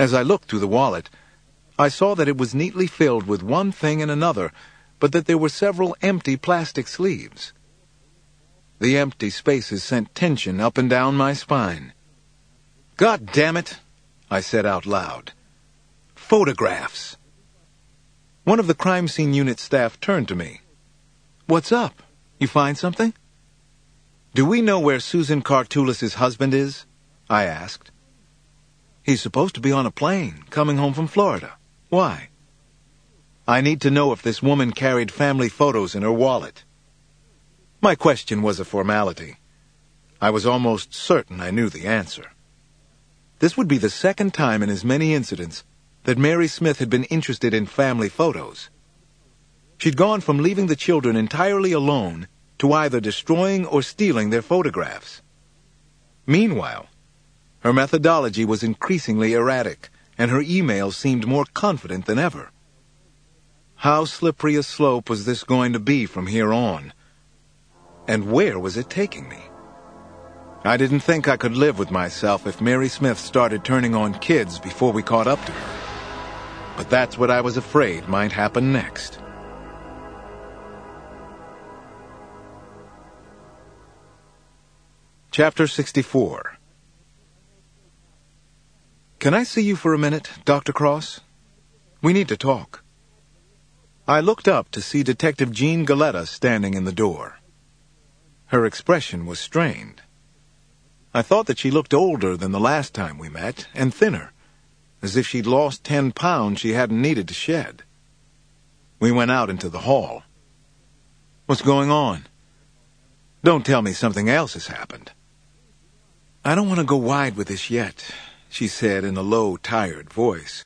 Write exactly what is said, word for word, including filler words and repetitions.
As I looked through the wallet, I saw that it was neatly filled with one thing and another, but that there were several empty plastic sleeves. The empty spaces sent tension up and down my spine. "God damn it," I said out loud. "Photographs." One of the crime scene unit staff turned to me. "What's up? You find something?" "Do we know where Susan Kartulis' husband is?" I asked. "He's supposed to be on a plane, coming home from Florida. Why?" "I need to know if this woman carried family photos in her wallet." My question was a formality. I was almost certain I knew the answer. This would be the second time in as many incidents that Mary Smith had been interested in family photos. She'd gone from leaving the children entirely alone to either destroying or stealing their photographs. Meanwhile, her methodology was increasingly erratic, and her emails seemed more confident than ever. How slippery a slope was this going to be from here on? And where was it taking me? I didn't think I could live with myself if Mary Smith started turning on kids before we caught up to her. But that's what I was afraid might happen next. Chapter sixty-four. "Can I see you for a minute, Doctor Cross? We need to talk." I looked up to see Detective Jean Galetta standing in the door. Her expression was strained. I thought that she looked older than the last time we met, and thinner, as if she'd lost ten pounds she hadn't needed to shed. We went out into the hall. "What's going on? Don't tell me something else has happened." "I don't want to go wide with this yet," she said in a low, tired voice.